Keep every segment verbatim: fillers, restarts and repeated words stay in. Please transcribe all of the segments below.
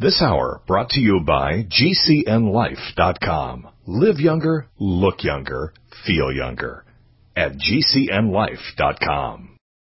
This hour brought to you by G C N life dot com. Live younger, look younger, feel younger at G C N life dot com.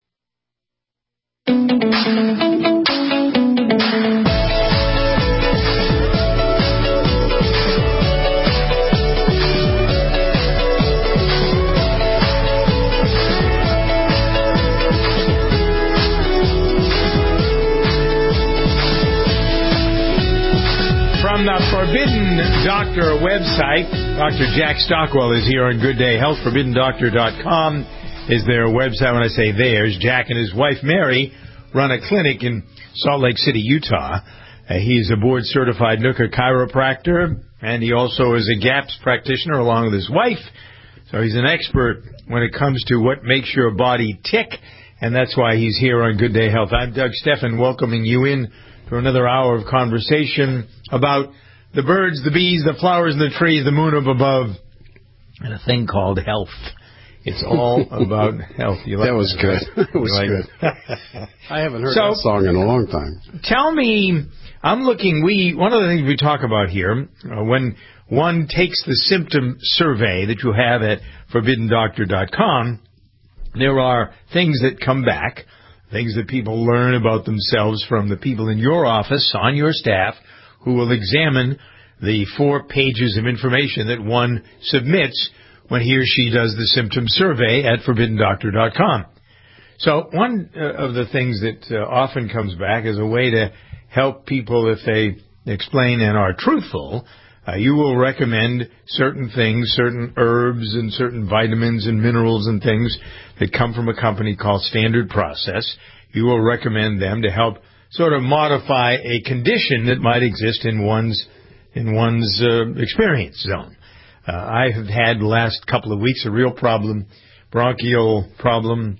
From the Forbidden Doctor website, Doctor Jack Stockwell is here on Good Day Health. Forbidden Doctor dot com is their website. When I say theirs, Jack and his wife Mary run a clinic in Salt Lake City, Utah. Uh, he's a board-certified N U C C A chiropractor, and he also is a GAPS practitioner along with his wife. So he's an expert when it comes to what makes your body tick, and that's why he's here on Good Day Health. I'm Doug Steffen, welcoming you in for another hour of conversation about the birds, the bees, the flowers, and the trees, the moon up above, and a thing called health. It's all about health. You like that was that, good. That was like good. I haven't heard so, that song in a long time. Tell me, I'm looking, we one of the things we talk about here, uh, when one takes the symptom survey that you have at Forbidden Doctor dot com, there are things that come back, things that people learn about themselves from the people in your office, on your staff, who will examine the four pages of information that one submits when he or she does the symptom survey at Forbidden Doctor dot com. So one uh, of the things that uh, often comes back is a way to help people if they explain and are truthful. Uh, you will recommend certain things, certain herbs and certain vitamins and minerals and things that come from a company called Standard Process. You will recommend them to help sort of modify a condition that might exist in one's in one's uh, experience zone. Uh, I have had the last couple of weeks a real problem, bronchial problem,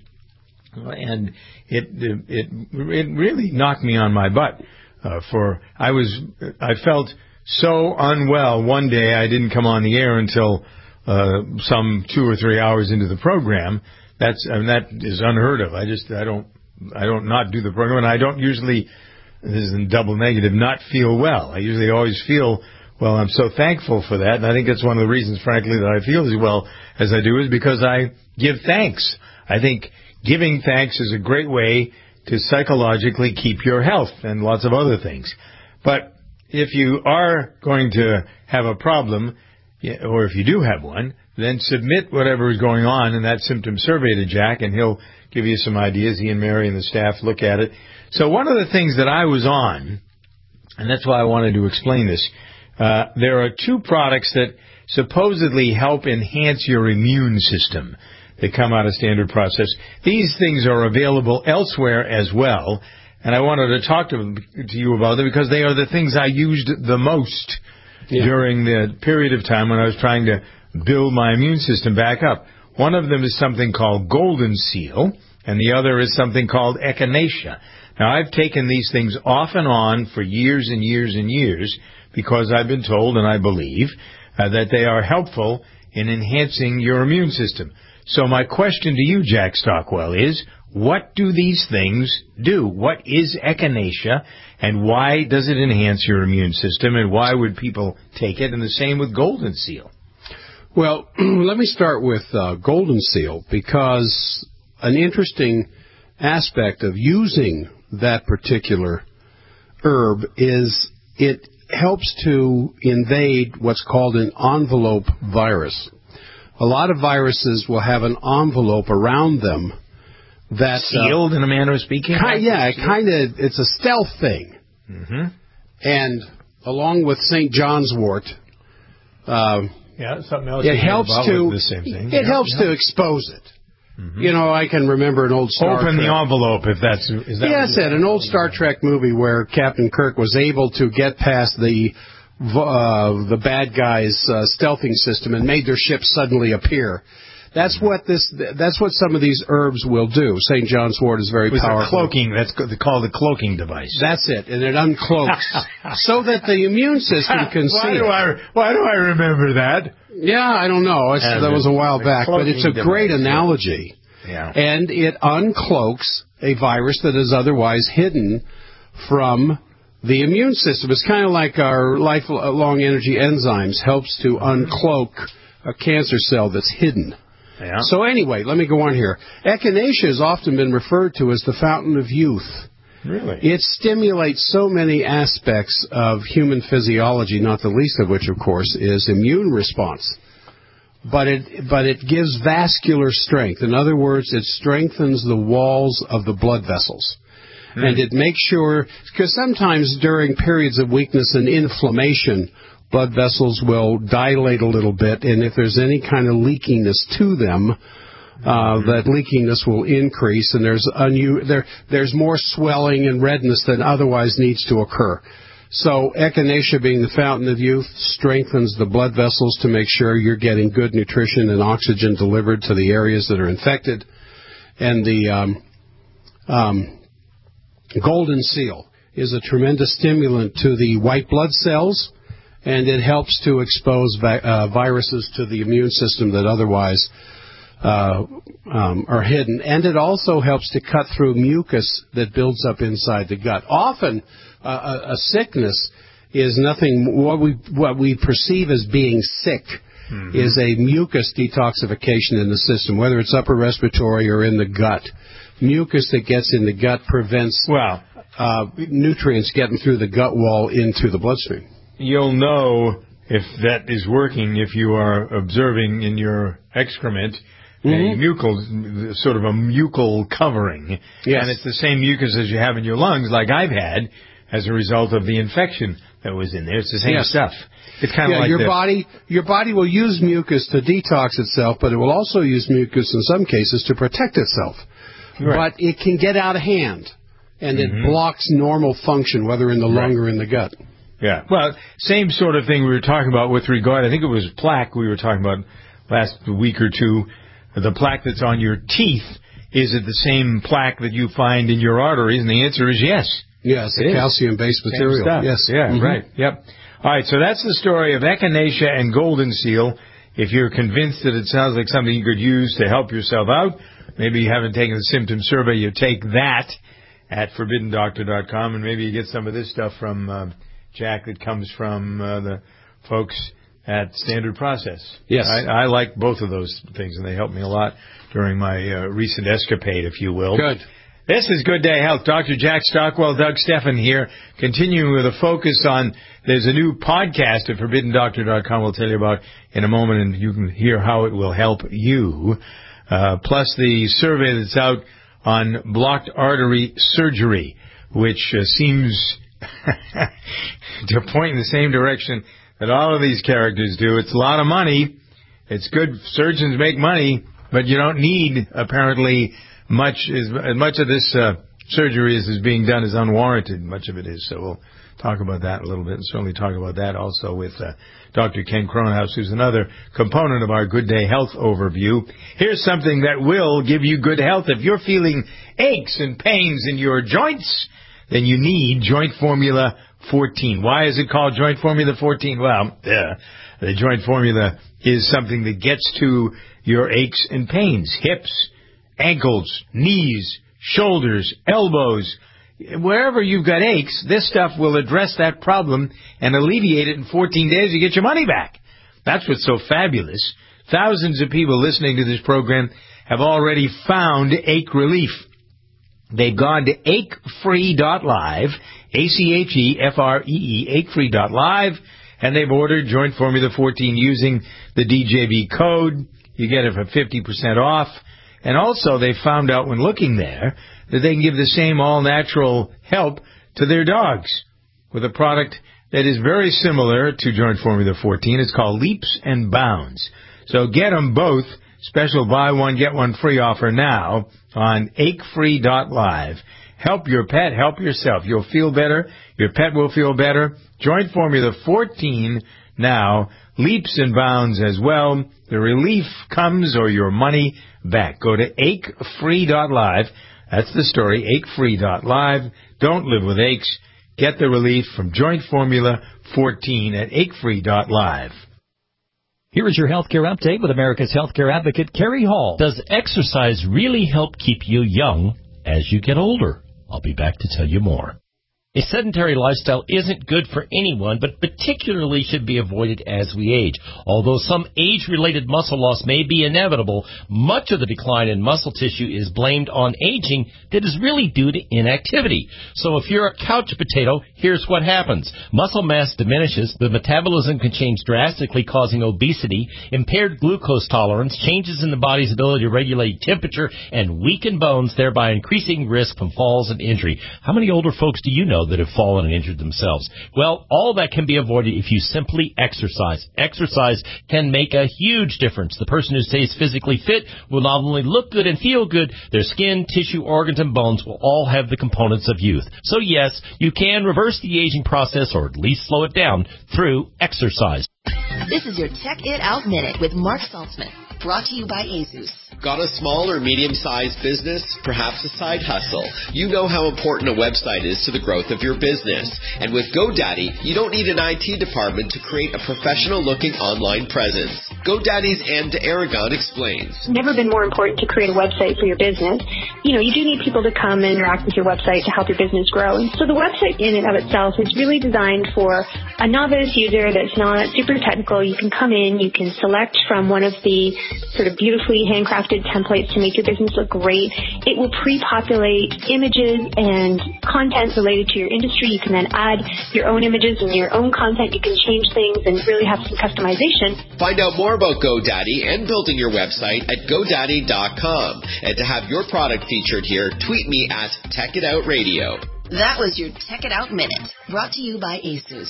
and it it it really knocked me on my butt. Uh, for I was I felt so unwell one day I didn't come on the air until uh, some two or three hours into the program. That's I mean, that is unheard of. I just I don't I don't not do the program, and I don't usually, this is in double negative, not feel well. I usually always feel well. I'm so thankful for that, and I think that's one of the reasons, frankly, that I feel as well as I do is because I give thanks. I think giving thanks is a great way to psychologically keep your health and lots of other things. But if you are going to have a problem, or if you do have one, then submit whatever is going on in that symptom survey to Jack, and he'll give you some ideas. He and Mary and the staff look at it. So one of the things that I was on, and that's why I wanted to explain this, uh, there are two products that supposedly help enhance your immune system that come out of Standard Process. These things are available elsewhere as well, and I wanted to talk to, to you about them because they are the things I used the most yeah. during the period of time when I was trying to build my immune system back up. One of them is something called Golden Seal, and the other is something called Echinacea. Now, I've taken these things off and on for years and years and years because I've been told, and I believe, uh, that they are helpful in enhancing your immune system. So my question to you, Jack Stockwell, is what do these things do? What is Echinacea, and why does it enhance your immune system, and why would people take it? And the same with Golden Seal. Well, let me start with uh, Golden Seal, because an interesting aspect of using that particular herb is it helps to invade what's called an envelope virus. A lot of viruses will have an envelope around them that sealed uh, in a manner of speaking. Kind, yeah, kind of. It's a stealth thing, mm-hmm. and along with Saint John's wort. Uh, Yeah, something else. It helps to the same thing. It yeah, helps yeah. to expose it. Mm-hmm. You know, I can remember an old Star Open Trek. the envelope if that's. Is that yes, yeah, an old Star Trek movie where Captain Kirk was able to get past the uh, the bad guys' uh, stealthing system and made their ship suddenly appear. That's what this. That's what some of these herbs will do. Saint John's wort is very it was powerful. Cloaking. That's called the cloaking device. That's it, and it uncloaks so that the immune system can why see do it. I, why do I remember that? Yeah, I don't know. It's, that was a while back, but it's a great device, analogy. Yeah. And it uncloaks a virus that is otherwise hidden from the immune system is kind of like our lifelong energy enzymes, helps to uncloak a cancer cell that's hidden. Yeah. So anyway, let me go on here. Echinacea has often been referred to as the fountain of youth. Really? It stimulates so many aspects of human physiology, not the least of which, of course, is immune response. But it but it gives vascular strength. In other words, it strengthens the walls of the blood vessels. Mm. And it makes sure, because sometimes during periods of weakness and inflammation, blood vessels will dilate a little bit, and if there's any kind of leakiness to them, uh, mm-hmm. that leakiness will increase, and there's unu- there there's more swelling and redness than otherwise needs to occur. So echinacea, being the fountain of youth, strengthens the blood vessels to make sure you're getting good nutrition and oxygen delivered to the areas that are infected. And the um, um, golden seal is a tremendous stimulant to the white blood cells, and it helps to expose vi- uh, viruses to the immune system that otherwise uh, um, are hidden. And it also helps to cut through mucus that builds up inside the gut. Often, uh, a, a sickness is nothing, what we, what we perceive as being sick mm-hmm. is a mucus detoxification in the system, whether it's upper respiratory or in the gut. Mucus that gets in the gut prevents well, uh, nutrients getting through the gut wall into the bloodstream. You'll know if that is working if you are observing in your excrement mm-hmm. a mucal, sort of a mucal covering. Yes. And it's the same mucus as you have in your lungs, like I've had, as a result of the infection that was in there. It's the same yes. stuff. It's kind of yeah, like your the, body. Your body will use mucus to detox itself, but it will also use mucus in some cases to protect itself. Right. But it can get out of hand, and mm-hmm. it blocks normal function, whether in the right. lung or in the gut. Yeah. Well, same sort of thing we were talking about with regard, I think it was plaque we were talking about last week or two. The plaque that's on your teeth, is it the same plaque that you find in your arteries? And the answer is yes. Yes, the calcium-based material. Stuff. Yes. Yeah, mm-hmm. right. Yep. All right, so that's the story of echinacea and golden seal. If you're convinced that it sounds like something you could use to help yourself out, maybe you haven't taken the symptom survey, you take that at forbidden doctor dot com, and maybe you get some of this stuff from uh, Jack that comes from uh, the folks at Standard Process. Yes. I, I like both of those things, and they helped me a lot during my uh, recent escapade, if you will. Good. This is Good Day Health. Doctor Jack Stockwell, Doug Steffen here, continuing with a focus on, there's a new podcast at forbidden doctor dot com we'll tell you about in a moment, and you can hear how it will help you. Uh, plus the survey that's out on blocked artery surgery, which uh, seems to point in the same direction that all of these characters do. It's a lot of money. It's good. Surgeons make money, but you don't need, apparently, much. As, as much of this uh, surgery as is being done is unwarranted. Much of it is. So we'll talk about that a little bit, and certainly talk about that also with uh, Doctor Ken Cronhaus, who's another component of our Good Day Health overview. Here's something that will give you good health. If you're feeling aches and pains in your joints, then you need Joint Formula fourteen. Why is it called Joint Formula fourteen? Well, yeah, the Joint Formula is something that gets to your aches and pains, hips, ankles, knees, shoulders, elbows. Wherever you've got aches, this stuff will address that problem and alleviate it in fourteen days. You get your money back. That's what's so fabulous. Thousands of people listening to this program have already found ache relief. They've gone to ache free dot live, A C H E F R E E, ache free dot live, and they've ordered Joint Formula fourteen using the D J V code. You get it for fifty percent off. And also they found out when looking there that they can give the same all-natural help to their dogs with a product that is very similar to Joint Formula fourteen. It's called Leaps and Bounds. So get them both. Special buy one, get one free offer now on ache free dot live. Help your pet, help yourself. You'll feel better. Your pet will feel better. Joint Formula fourteen now. Leaps and Bounds as well. The relief comes or your money back. Go to ache free dot live. That's the story, ache free dot live. Don't live with aches. Get the relief from Joint Formula fourteen at ache free dot live. Here is your healthcare update with America's healthcare advocate, Kerry Hall. Does exercise really help keep you young as you get older? I'll be back to tell you more. A sedentary lifestyle isn't good for anyone, but particularly should be avoided as we age. Although some age-related muscle loss may be inevitable, much of the decline in muscle tissue is blamed on aging that is really due to inactivity. So if you're a couch potato, here's what happens. Muscle mass diminishes, the metabolism can change drastically, causing obesity, impaired glucose tolerance, changes in the body's ability to regulate temperature, and weaken bones, thereby increasing risk from falls and injury. How many older folks do you know that have fallen and injured themselves? Well, all that can be avoided if you simply exercise. Exercise can make a huge difference. The person who stays physically fit will not only look good and feel good, their skin, tissue, organs, and bones will all have the components of youth. So yes, you can reverse the aging process, or at least slow it down, through exercise. This is your Tech It Out Minute with Mark Saltzman, brought to you by ASUS. Got a small or medium-sized business? Perhaps a side hustle? You know how important a website is to the growth of your business. And with GoDaddy, you don't need an I T department to create a professional-looking online presence. GoDaddy's Ann de Aragon explains. It's never been more important to create a website for your business. You know, you do need people to come and interact with your website to help your business grow. And so the website in and of itself is really designed for a novice user that's not super technical. You can come in, you can select from one of the sort of beautifully handcrafted templates to make your business look great. It will pre-populate images and content related to your industry. You can then add your own images and your own content. You can change things and really have some customization. Find out more about GoDaddy and building your website at GoDaddy dot com. And to have your product featured here, tweet me at Tech It Out Radio. That was your Tech It Out Minute, brought to you by ASUS.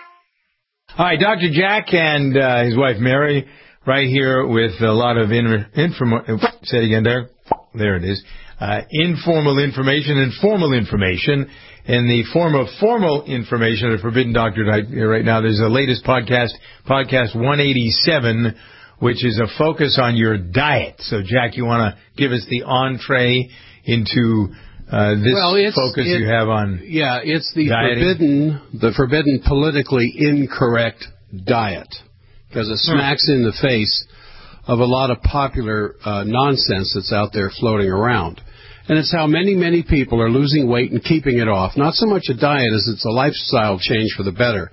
Hi, Doctor Jack and uh, his wife Mary, right here with a lot of in, informal, say it again there, there it is, uh, informal information and formal information. In the form of formal information at Forbidden Doctor right now, there's the latest podcast, podcast one eighty-seven, which is a focus on your diet. So, Jack, you want to give us the entree into uh, this well, it's, focus it, you have on Yeah, it's the dieting? forbidden, the forbidden politically incorrect diet, because it smacks in the face of a lot of popular uh, nonsense that's out there floating around. And it's how many, many people are losing weight and keeping it off. Not so much a diet as it's a lifestyle change for the better.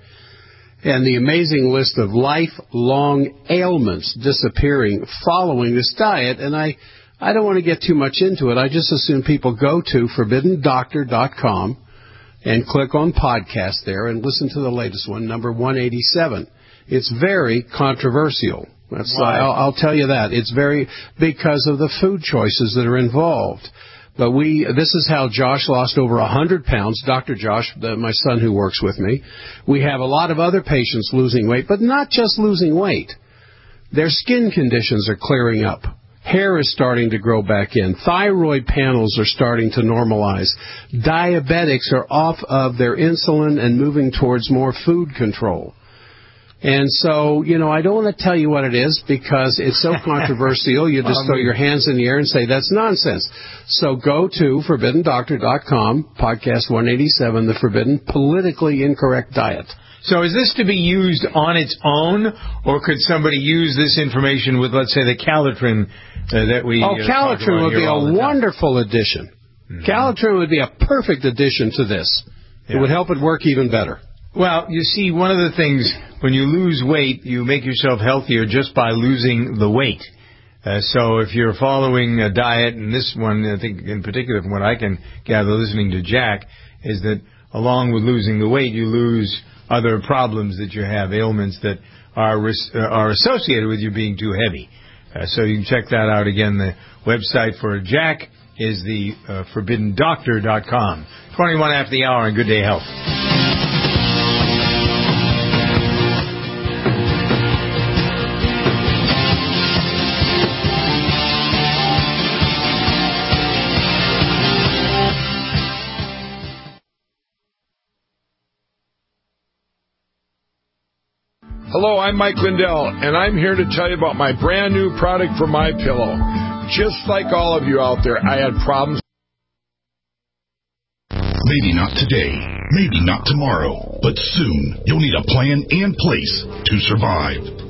And the amazing list of lifelong ailments disappearing following this diet. And I, I don't want to get too much into it. I just assume people go to forbidden doctor dot com and click on podcast there and listen to the latest one, number one eighty-seven. It's very controversial. That's Why? I'll, I'll tell you that. It's very because of the food choices that are involved. But we, this is how Josh lost over one hundred pounds. Doctor Josh, the, my son who works with me. We have a lot of other patients losing weight, but not just losing weight. Their skin conditions are clearing up. Hair is starting to grow back in. Thyroid panels are starting to normalize. Diabetics are off of their insulin and moving towards more food control. And so, you know, I don't want to tell you what it is because it's so controversial. You just throw your hands in the air and say that's nonsense. So go to forbidden doctor dot com, podcast one eighty-seven, the Forbidden Politically Incorrect Diet. So is this to be used on its own, or could somebody use this information with, let's say, the Calitrin uh, that we Oh, uh, Calitrin would be a wonderful addition. Mm-hmm. Calitrin would be a perfect addition to this. Yeah. It would help it work even better. Well, you see, one of the things, when you lose weight, you make yourself healthier just by losing the weight. Uh, so if you're following a diet, and this one, I think in particular from what I can gather listening to Jack, is that along with losing the weight, you lose other problems that you have, ailments that are res- uh, are associated with you being too heavy. Uh, so you can check that out again. The website for Jack is the uh, forbidden doctor dot com. twenty-one after the hour on Good Day Health. Hello, I'm Mike Lindell, and I'm here to tell you about my brand new product for MyPillow. Just like all of you out there, I had problems. Maybe not today, maybe not tomorrow, but soon you'll need a plan and place to survive.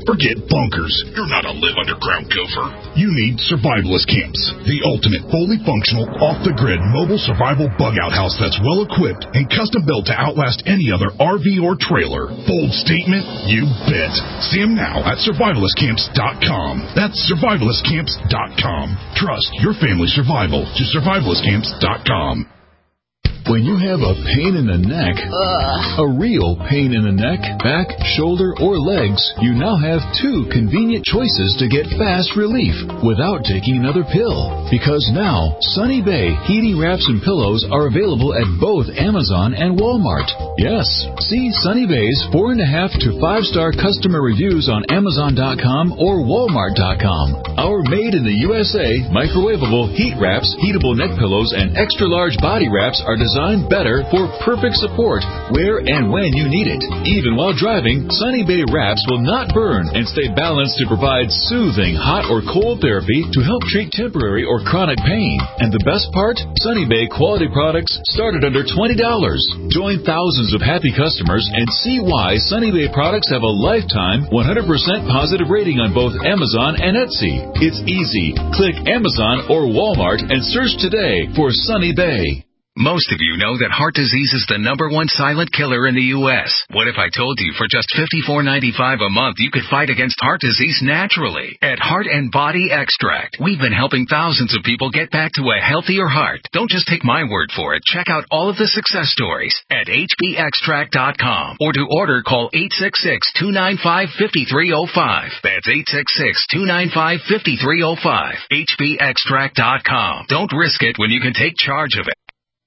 Forget bunkers. You're not a live underground gopher. You need Survivalist Camps, the ultimate fully functional, off-the-grid mobile survival bug-out house that's well-equipped and custom-built to outlast any other R V or trailer. Bold statement? You bet. See them now at survivalist camps dot com. That's survivalist camps dot com. Trust your family's survival to survivalist camps dot com. When you have a pain in the neck, Ugh. a real pain in the neck, back, shoulder, or legs, you now have two convenient choices to get fast relief without taking another pill. Because now, Sunny Bay heating wraps and pillows are available at both Amazon and Walmart. Yes, see Sunny Bay's four and a half to five star customer reviews on Amazon dot com or Walmart dot com. Our made in the U S A microwavable heat wraps, heatable neck pillows, and extra large body wraps are designed Designed better for perfect support where and when you need it. Even while driving, Sunny Bay wraps will not burn and stay balanced to provide soothing hot or cold therapy to help treat temporary or chronic pain. And the best part? Sunny Bay quality products start at under twenty dollars. Join thousands of happy customers and see why Sunny Bay products have a lifetime one hundred percent positive rating on both Amazon and Etsy. It's easy. Click Amazon or Walmart and search today for Sunny Bay. Most of you know that heart disease is the number one silent killer in the U S What if I told you for just fifty-four ninety-five a month you could fight against heart disease naturally? At Heart and Body Extract, we've been helping thousands of people get back to a healthier heart. Don't just take my word for it. Check out all of the success stories at H B extract dot com. Or to order, call eight six six, two nine five, five three zero five. That's eight six six, two nine five, five three zero five. H B extract dot com. Don't risk it when you can take charge of it.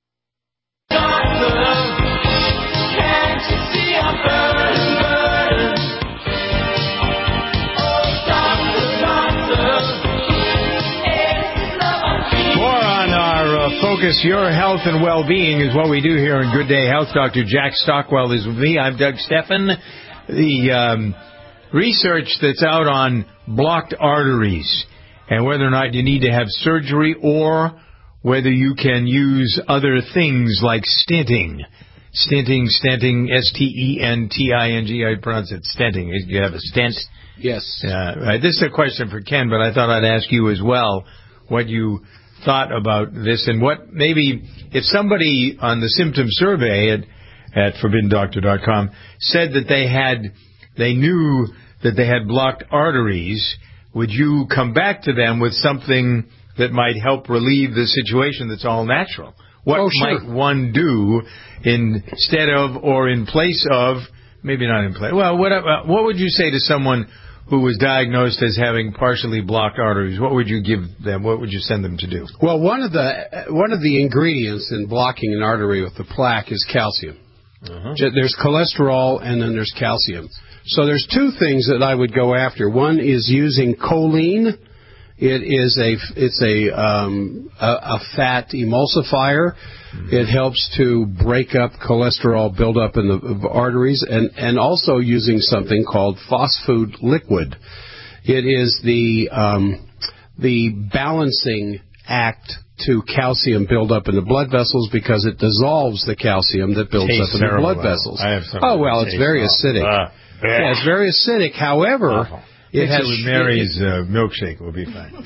Focus Your Health and Well-Being is what we do here in Good Day Health. Doctor Jack Stockwell is with me. I'm Doug Steffen. The um, research that's out on blocked arteries and whether or not you need to have surgery or whether you can use other things like stenting. Stenting, stenting, S T E N T I N G. I pronounce it stenting. You have a stent? Yes. Uh, right. This is a question for Ken, but I thought I'd ask you as well what you thought about this and what maybe if somebody on the symptom survey at, at forbidden doctor dot com said that they had, they knew that they had blocked arteries, would you come back to them with something that might help relieve the situation that's all natural? What oh, sure. might one do instead of or in place of, maybe not in place, well, what, uh, what would you say to someone who was diagnosed as having partially blocked arteries? What would you give them? What would you send them to do? Well, one of the one of the ingredients in blocking an artery with the plaque is calcium. Uh-huh. There's cholesterol and then there's calcium. So there's two things that I would go after. One is using choline. It is a it's a um, a, a fat emulsifier. Mm-hmm. It helps to break up cholesterol buildup in the arteries, and, and also using something called Phosfood liquid. It is the um, the balancing act to calcium buildup in the blood vessels because it dissolves the calcium that builds Tastes up in the blood though. vessels. I have some oh well, it's very off. acidic. Uh, yeah, it's very acidic. However. Awful. It Mix has it with Mary's uh, milkshake will be fine.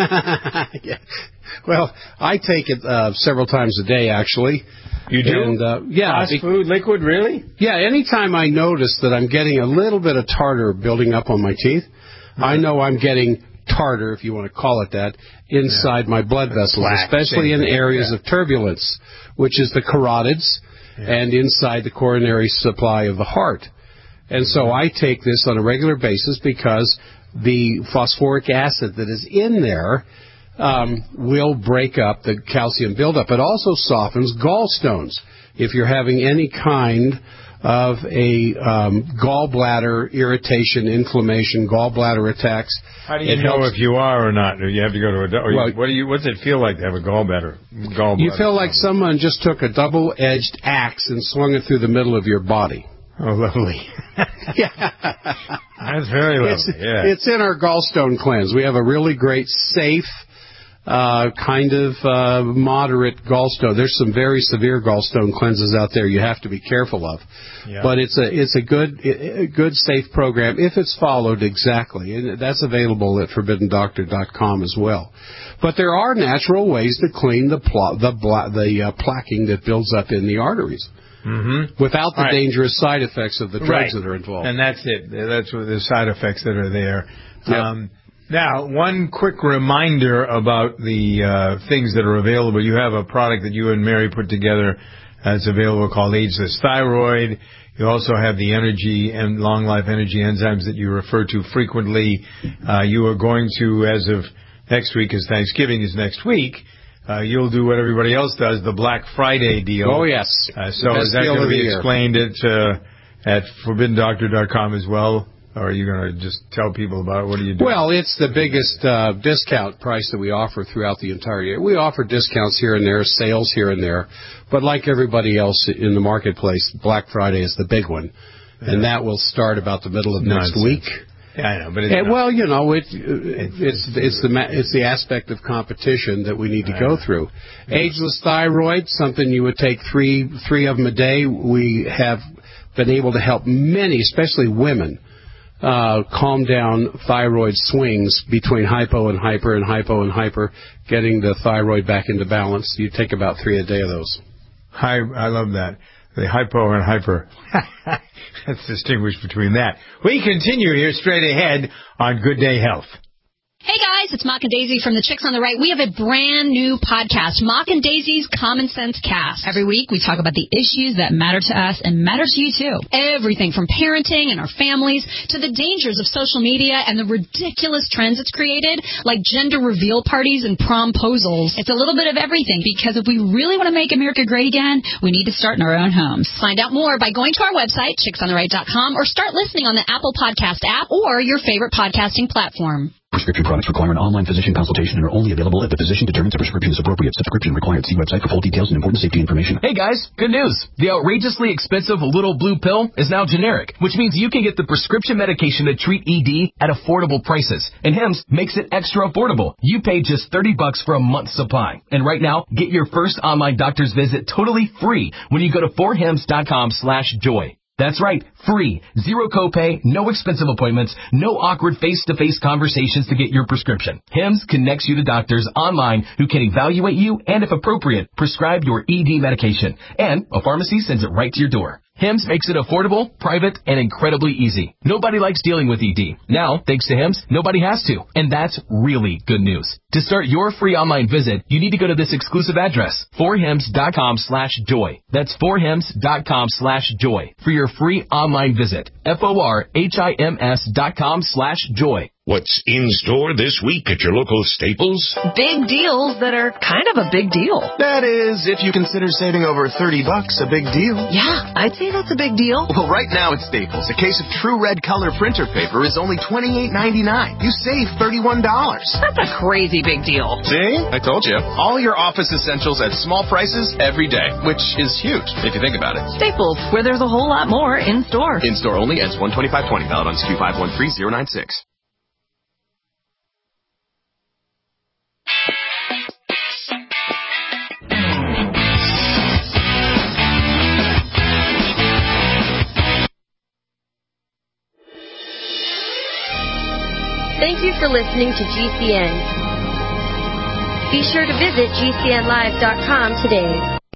yeah. Well, I take it uh, several times a day, actually. You do? And, uh, yeah. Fast food liquid, really? Yeah. Anytime I notice that I'm getting a little bit of tartar building up on my teeth, mm-hmm. I know I'm getting tartar, if you want to call it that, inside yeah. my blood vessels, Black, especially in areas yeah. of turbulence, which is the carotids yeah. and inside the coronary supply of the heart. And so I take this on a regular basis because the phosphoric acid that is in there um, will break up the calcium buildup. It also softens gallstones. If you're having any kind of a um, gallbladder irritation, inflammation, gallbladder attacks. How do you know helps. if you are or not? Do you have to go to a doctor? Well, what do you? What's it feel like to have a gallbladder? Gallbladder. You feel like someone just took a double-edged axe and swung it through the middle of your body. Oh, lovely. yeah. That's very lovely, it's, yeah. It's in our gallstone cleanse. We have a really great, safe uh, kind of uh, moderate gallstone. There's some very severe gallstone cleanses out there you have to be careful of. Yeah. But it's a it's a good a good safe program if it's followed exactly, and that's available at forbidden doctor dot com as well. But there are natural ways to clean the pl- the bla- the uh, plaquing that builds up in the arteries. Mm-hmm. Without the right. dangerous side effects of the drugs right. that are involved. And that's it. That's what the side effects that are there. Yep. Um, now, one quick reminder about the uh, things that are available. You have a product that you and Mary put together that's available called Ageless Thyroid. You also have the energy and long life energy enzymes that you refer to frequently. Uh, you are going to, as of next week, as Thanksgiving is next week, Uh, you'll do what everybody else does, the Black Friday deal. Oh, yes. Uh, so is that going to be explained at, uh, at forbidden doctor dot com as well? Or are you going to just tell people about it? What are you doing? Well, it's the biggest uh, discount price that we offer throughout the entire year. We offer discounts here and there, sales here and there. But like everybody else in the marketplace, Black Friday is the big one. Yeah. And that will start about the middle of Nonsense. next week. Yeah, I know, but it's and, well, you know, it, it, it's it's the it's the aspect of competition that we need to go through. Ageless Thyroid, something you would take three three of them a day. We have been able to help many, especially women, uh, calm down thyroid swings between hypo and hyper and hypo and hyper, getting the thyroid back into balance. You take about three a day of those. Hi, I love that. The hypo and hyper. Let's distinguish between that. We continue here straight ahead on Good Day Health. Hey guys, it's Mock and Daisy from the Chicks on the Right. We have a brand new podcast, Mock and Daisy's Common Sense Cast. Every week we talk about the issues that matter to us and matter to you too. Everything from parenting and our families to the dangers of social media and the ridiculous trends it's created, like gender reveal parties and promposals. It's a little bit of everything, because if we really want to make America great again, we need to start in our own homes. Find out more by going to our website, chicks on the right dot com, or start listening on the Apple Podcast app or your favorite podcasting platform. Prescription products require an online physician consultation and are only available if the physician determines a prescription is appropriate. Subscription required. See website for full details and important safety information. Hey guys, good news. The outrageously expensive Little Blue Pill is now generic, which means you can get the prescription medication to treat E D at affordable prices. And Hims makes it extra affordable. You pay just thirty bucks for a month's supply. And right now, get your first online doctor's visit totally free when you go to four hims dot com slash joy. That's right, free, zero copay, no expensive appointments, no awkward face-to-face conversations to get your prescription. Hims connects you to doctors online who can evaluate you and, if appropriate, prescribe your E D medication. And a pharmacy sends it right to your door. Hims makes it affordable, private, and incredibly easy. Nobody likes dealing with E D. Now, thanks to Hims, nobody has to. And that's really good news. To start your free online visit, you need to go to this exclusive address, four hims dot com slash joy. That's four hims dot com slash joy for your free online visit. F O R H I M S dot com slash joy. What's in store this week at your local Staples? Big deals that are kind of a big deal. That is, if you consider saving over thirty bucks a big deal. Yeah, I'd say that's a big deal. Well, right now at Staples, a case of True Red Color printer paper is only twenty-eight ninety-nine. You save thirty-one dollars. That's a crazy big deal. See? I told you. All your office essentials at small prices every day, which is huge if you think about it. Staples, where there's a whole lot more in store. In store only, ends one twenty-five twenty, valid on S K U five one three zero nine six. Thank you for listening to G C N. Be sure to visit G C N live dot com today.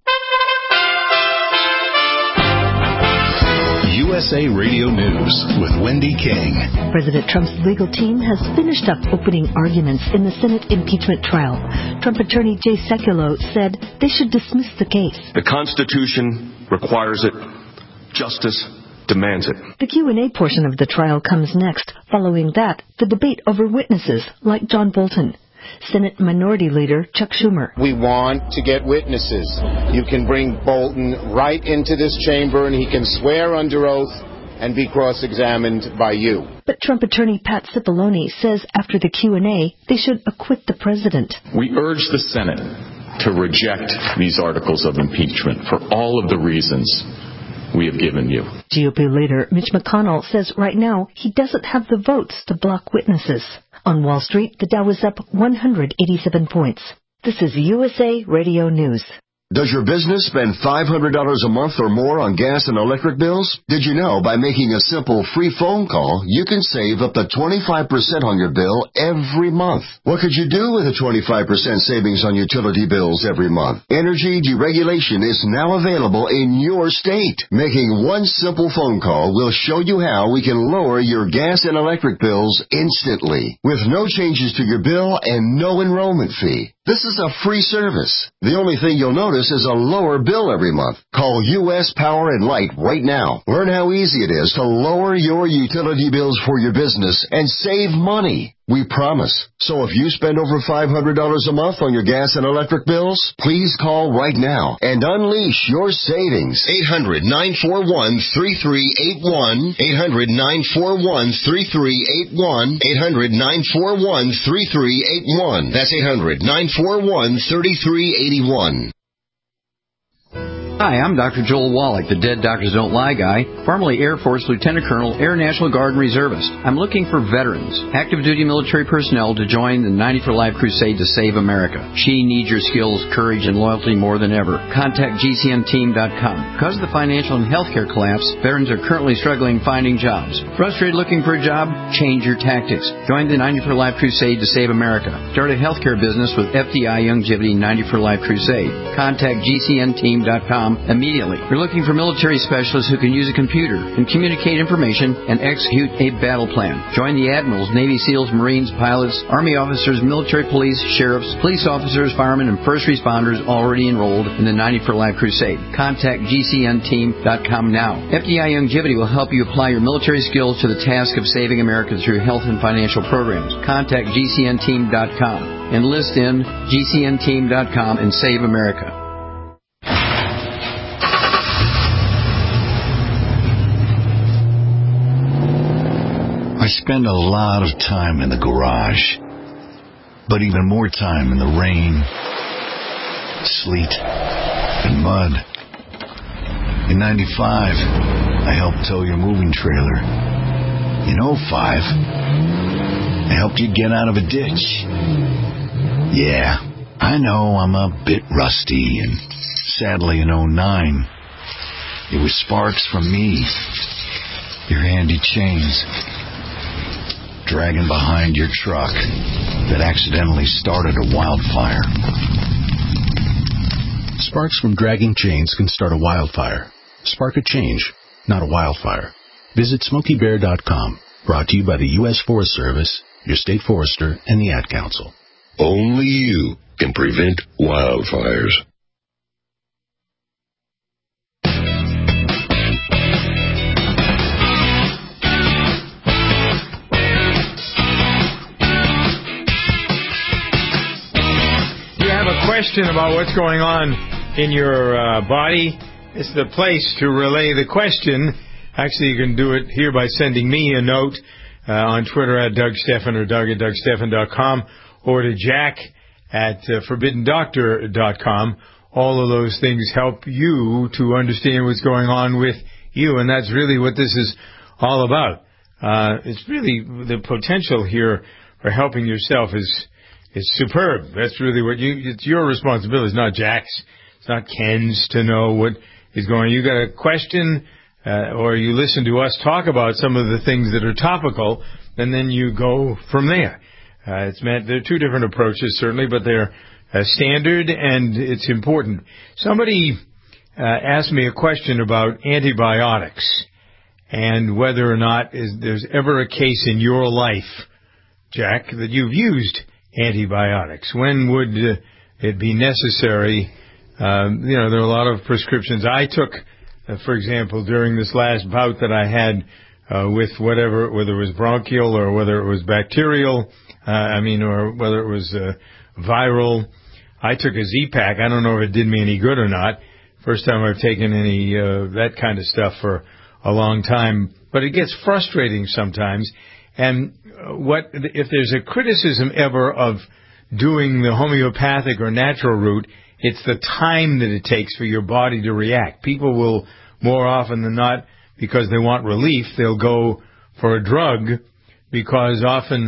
U S A Radio News with Wendy King. President Trump's legal team has finished up opening arguments in the Senate impeachment trial. Trump attorney Jay Sekulow said they should dismiss the case. The Constitution requires it. Justice demands it. The Q and A portion of the trial comes next. Following that, the debate over witnesses like John Bolton. Senate Minority Leader Chuck Schumer. We want to get witnesses. You can bring Bolton right into this chamber and he can swear under oath and be cross-examined by you. But Trump attorney Pat Cipollone says after the Q and A, they should acquit the president. We urge the Senate to reject these articles of impeachment for all of the reasons we have given you. G O P leader Mitch McConnell says right now he doesn't have the votes to block witnesses. On Wall Street, the Dow was up one hundred eighty-seven points. This is U S A Radio News. Does your business spend five hundred dollars a month or more on gas and electric bills? Did you know by making a simple free phone call, you can save up to twenty-five percent on your bill every month? What could you do with a twenty-five percent savings on utility bills every month? Energy deregulation is now available in your state. Making one simple phone call will show you how we can lower your gas and electric bills instantly, with no changes to your bill and no enrollment fee. This is a free service. The only thing you'll notice is a lower bill every month. Call U S Power and Light right now. Learn how easy it is to lower your utility bills for your business and save money. We promise. So if you spend over five hundred dollars a month on your gas and electric bills, please call right now and unleash your savings. eight hundred, nine four one, three three eight one. eight hundred, nine four one, three three eight one. eight hundred, nine four one, three three eight one. That's eight hundred, nine four one, three three eight one. Hi, I'm Doctor Joel Wallach, the Dead Doctors Don't Lie guy, formerly Air Force Lieutenant Colonel, Air National Guard and Reservist. I'm looking for veterans, active duty military personnel to join the ninety for Life crusade to save America. She needs your skills, courage, and loyalty more than ever. Contact G C N team dot com. Because of the financial and healthcare collapse, veterans are currently struggling finding jobs. Frustrated looking for a job? Change your tactics. Join the ninety for Life crusade to save America. Start a healthcare business with F D I Youngevity ninety for Life crusade. Contact G C N team dot com immediately. You're looking for military specialists who can use a computer and communicate information and execute a battle plan. Join the admirals, Navy SEALs, Marines, pilots, Army officers, military police, sheriffs, police officers, firemen, and first responders already enrolled in the ninety for Life crusade. Contact G C N team dot com now. F D I Youngevity will help you apply your military skills to the task of saving America through health and financial programs. Contact G C N team dot com. Enlist in G C N team dot com and save America. I spend a lot of time in the garage, but even more time in the rain, sleet, and mud. In ninety-five, I helped tow your moving trailer. In oh five, I helped you get out of a ditch. Yeah, I know I'm a bit rusty, and sadly in oh nine, it was sparks from me, your handy chains, dragging behind your truck that accidentally started a wildfire. Sparks from dragging chains can start a wildfire. Spark a change, not a wildfire. Visit Smokey Bear dot com. Brought to you by the U S Forest Service, your state forester, and the Ad Council. Only you can prevent wildfires. Question about what's going on in your uh, body, it's the place to relay the question. Actually, you can do it here by sending me a note uh, on Twitter at Doug Stephan or Doug at Doug Stephan dot com or to Jack at uh, Forbidden Doctor dot com. All of those things help you to understand what's going on with you, and that's really what this is all about. Uh, it's really the potential here for helping yourself is It's superb. That's really what you, it's your responsibility. It's not Jack's. It's not Ken's to know what is going on. You got a question, uh, or you listen to us talk about some of the things that are topical, and then you go from there. Uh, it's meant, there are two different approaches, certainly, but they're uh, standard, and it's important. Somebody uh, asked me a question about antibiotics and whether or not is, there's ever a case in your life, Jack, that you've used antibiotics. When would uh, it be necessary? Um, you know, there are a lot of prescriptions I took, uh, for example, during this last bout that I had uh, with whatever, whether it was bronchial or whether it was bacterial, uh, I mean, or whether it was uh, viral. I took a Z-Pak. I don't know if it did me any good or not. First time I've taken any uh, that kind of stuff for a long time. But it gets frustrating sometimes. And what if there's a criticism ever of doing the homeopathic or natural route, it's the time that it takes for your body to react. People will, more often than not, because they want relief, they'll go for a drug because often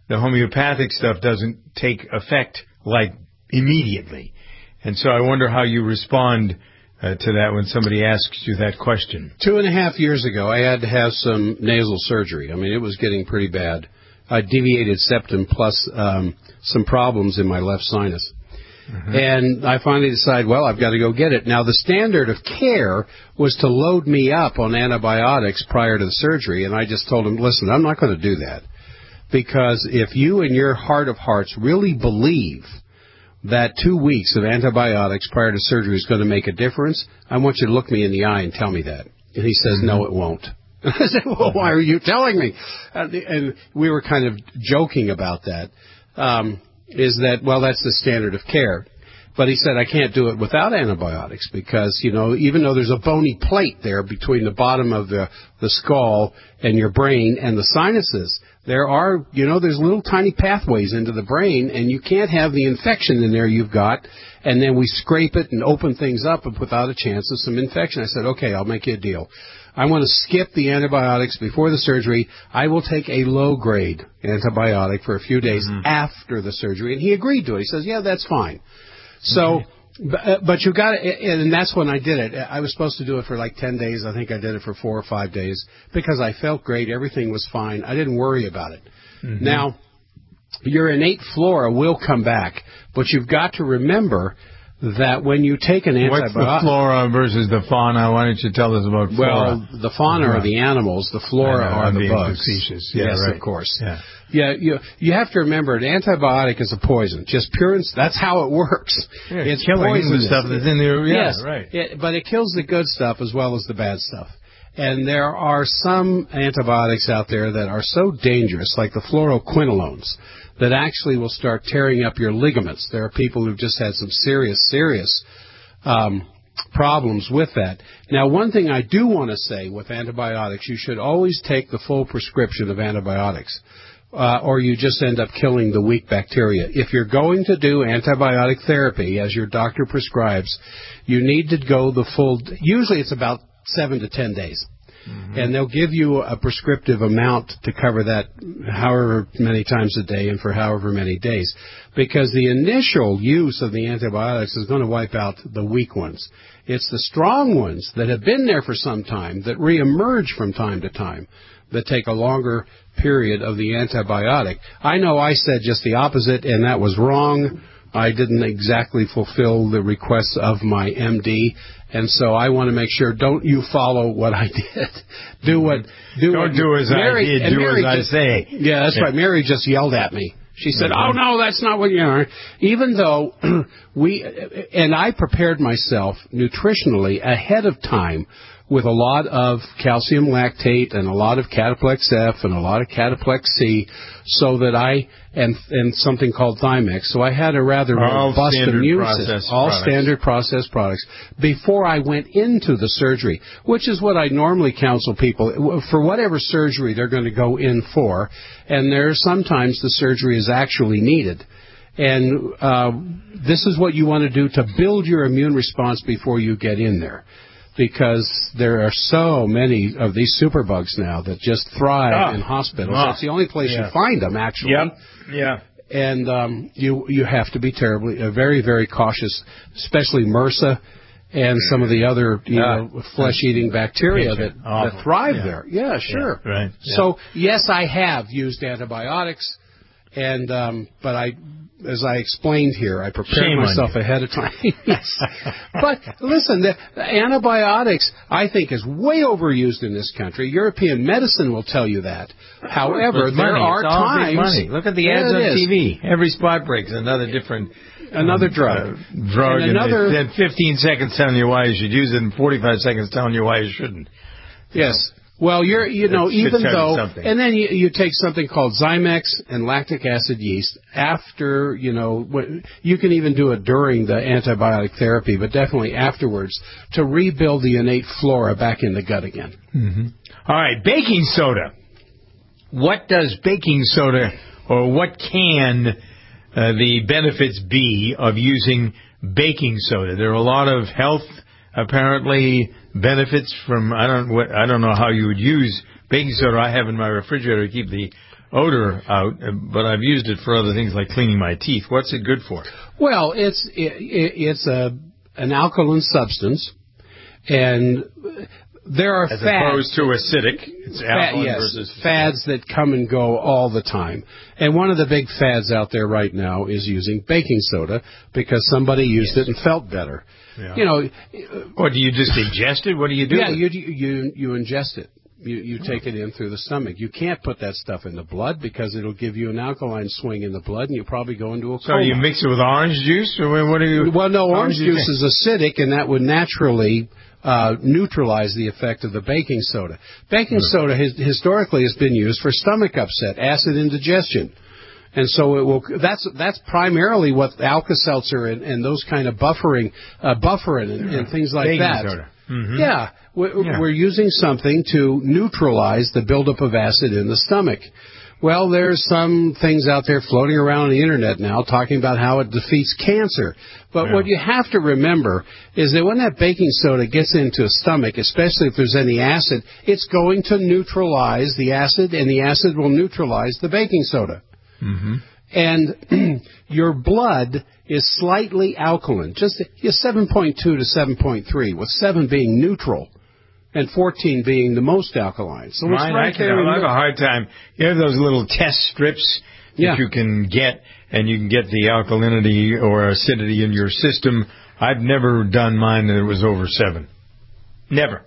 the homeopathic stuff doesn't take effect like immediately. And so I wonder how you respond uh, to that when somebody asks you that question. Two and a half years ago, I had to have some nasal surgery. I mean, it was getting pretty bad. I deviated septum plus um, some problems in my left sinus. Mm-hmm. And I finally decided, well, I've got to go get it. Now, the standard of care was to load me up on antibiotics prior to the surgery, and I just told him, listen, I'm not going to do that. Because if you in your heart of hearts really believe that two weeks of antibiotics prior to surgery is going to make a difference, I want you to look me in the eye and tell me that. And he says, mm-hmm. no, it won't. I said, well, why are you telling me? Uh, and we were kind of joking about that. Um, is that, well, that's the standard of care. But he said, I can't do it without antibiotics because, you know, even though there's a bony plate there between the bottom of the, the skull and your brain and the sinuses, there are, you know, there's little tiny pathways into the brain, and you can't have the infection in there you've got, and then we scrape it and open things up without a chance of some infection. I said, okay, I'll make you a deal. I want to skip the antibiotics before the surgery. I will take a low-grade antibiotic for a few days mm-hmm. after the surgery. And he agreed to it. He says, yeah, that's fine. So, mm-hmm. but, but you got to, and that's when I did it. I was supposed to do it for like ten days. I think I did it for four or five days because I felt great. Everything was fine. I didn't worry about it. Mm-hmm. Now, your innate flora will come back, but you've got to remember that when you take an antibiotic... What's the flora versus the fauna? Why don't you tell us about flora? Well, the fauna right. are the animals. The flora know, are I'm the bugs. Facetious. Yeah, yes, right. of course. Yeah. Yeah, you you have to remember an antibiotic is a poison. Just pure. That's how it works. Yeah, it's killing poisonous. the stuff that's in there. Yeah, yes, right. It, but it kills the good stuff as well as the bad stuff. And there are some antibiotics out there that are so dangerous, like the fluoroquinolones, that actually will start tearing up your ligaments. There are people who've just had some serious, serious um, problems with that. Now, one thing I do want to say with antibiotics, you should always take the full prescription of antibiotics, uh, or you just end up killing the weak bacteria. If you're going to do antibiotic therapy, as your doctor prescribes, you need to go the full, usually it's about seven to ten days. Mm-hmm. And they'll give you a prescriptive amount to cover that however many times a day and for however many days. Because the initial use of the antibiotics is going to wipe out the weak ones. It's the strong ones that have been there for some time that reemerge from time to time that take a longer period of the antibiotic. I know I said just the opposite, and that was wrong. I didn't exactly fulfill the requests of my M D, and so I want to make sure, don't you follow what I did. do what do Don't what, do as Mary, I did, do Mary as just, I say. Yeah, that's yeah. right. Mary just yelled at me. She said, mm-hmm. oh, no, that's not what you are. Even though we, and I prepared myself nutritionally ahead of time with a lot of calcium lactate and a lot of Cataplex F and a lot of Cataplex C, so that I, and and something called Thymex. So I had a rather all robust immune system. All products. standard processed products before I went into the surgery, which is what I normally counsel people for whatever surgery they're going to go in for. And there sometimes the surgery is actually needed. And uh, this is what you want to do to build your immune response before you get in there. Because there are so many of these superbugs now that just thrive oh. in hospitals. Oh. That's the only place yeah. you find them, actually. Yep. Yeah. And um, you you have to be terribly, uh, very, very cautious, especially MRSA and some of the other you yeah. know flesh-eating bacteria that, that thrive yeah. there. Yeah, sure. Yeah. Right. Yeah. So yes, I have used antibiotics, and um, but I. As I explained here, I prepared Shame myself ahead of time. Yes. But listen, the, the antibiotics, I think, is way overused in this country. European medicine will tell you that. However, there money. are it's all times... Money. Look at the ads on T V. Every spot breaks another different... Another um, drug. Uh, drug, and, and another... then fifteen seconds telling you why you should use it, and forty-five seconds telling you why you shouldn't. Yes. Well, you're, you know, even though, and then you, you take something called Zymex and lactic acid yeast after, you know, you can even do it during the antibiotic therapy, but definitely afterwards to rebuild the innate flora back in the gut again. Mm-hmm. All right, baking soda. What does baking soda, or what can uh, the benefits be of using baking soda? There are a lot of health, apparently, benefits from, I don't what I don't know how you would use baking soda. I have in my refrigerator to keep the odor out, but I've used it for other things like cleaning my teeth. What's it good for? Well, it's it, it's a an alkaline substance, and there are As fads, opposed to acidic. It's alkaline yes, versus fads that come and go all the time. And one of the big fads out there right now is using baking soda because somebody used yes. it and felt better. Yeah. You know, or do you just ingest it? What do you do? Yeah, you you you ingest it. You you take it in through the stomach. You can't put that stuff in the blood because it'll give you an alkaline swing in the blood, and you'll probably go into a coma. So you mix it with orange juice, or what do you? Well, no, orange juice is acidic, and that would naturally uh, neutralize the effect of the baking soda. Baking mm. soda has, historically has been used for stomach upset, acid indigestion. And so it will. That's that's primarily what Alka-Seltzer and, and those kind of buffering, uh, bufferin and, and things like baking that. Soda. Mm-hmm. Yeah, we're, yeah, we're using something to neutralize the buildup of acid in the stomach. Well, there's some things out there floating around on the internet now talking about how it defeats cancer. But yeah. what you have to remember is that when that baking soda gets into a stomach, especially if there's any acid, it's going to neutralize the acid, and the acid will neutralize the baking soda. Mm-hmm. And your blood is slightly alkaline, just seven point two to seven point three, with seven being neutral and fourteen being the most alkaline. So it's Mine, right I, there. I have a hard time. You have those little test strips that yeah. you can get, and you can get the alkalinity or acidity in your system. I've never done mine that it was over seven. Never.